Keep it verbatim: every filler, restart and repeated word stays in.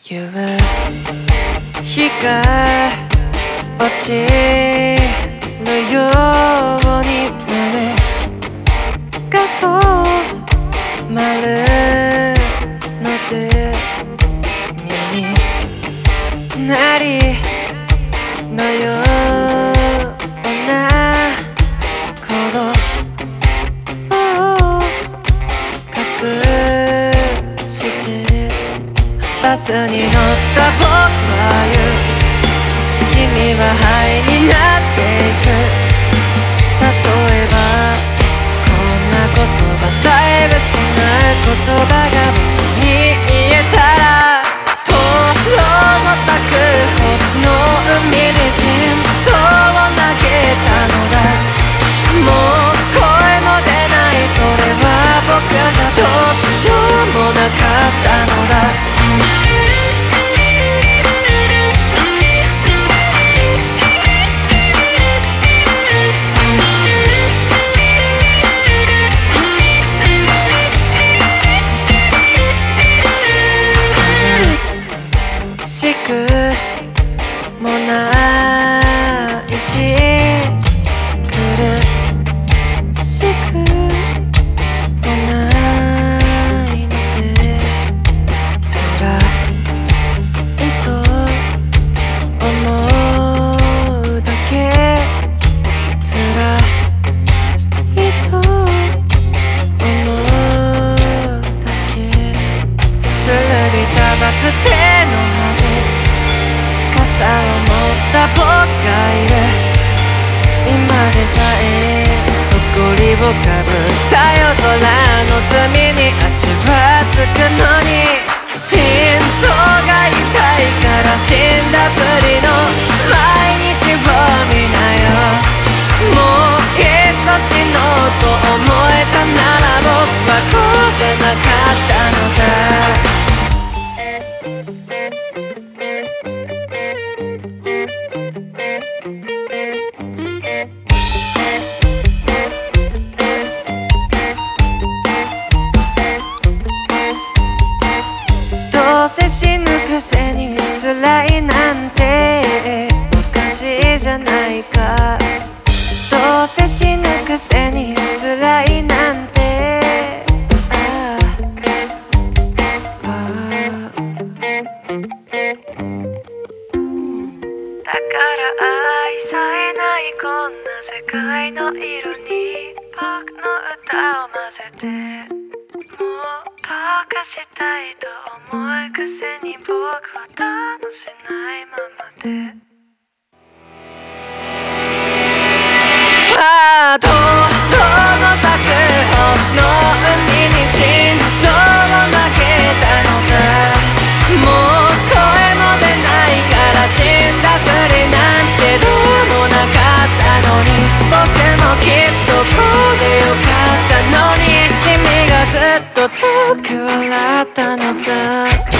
いう日が落ちるように胸がそうまるので耳鳴りのような鼓動を隠してバスに乗った僕は言う君は灰になっていく例えばこんな言葉さえもしない言葉が僕に言えたら灯籠の咲く星の海に心臓を投げたのだもう声も出ないそれは僕じゃどうしようもなかったのだしくもないし苦しくもないので辛いと思うだけ辛いと思うだけ古びたバス停の傘を持った僕がいる今でさえ埃をかぶった夜空の隅に足はつくのに心臓が痛いから死んだふりの毎日を見なよもういっそ死のうと思えたなら僕はこうじゃなかったのだどうせ死ぬくせに辛いなんておかしいじゃないかどうせ死ぬくせに辛いなんてああああだから愛さえないこんな世界の色に僕の歌を混ぜてもう溶かしたいと思うくせに僕は楽しないままでああ灯籠の咲く星の海に心臓を投げたのだもう声も出ないから死んだふりなんてどうもなかったのに僕もきっとこうでよかったのに君がずっと遠く笑ったのだ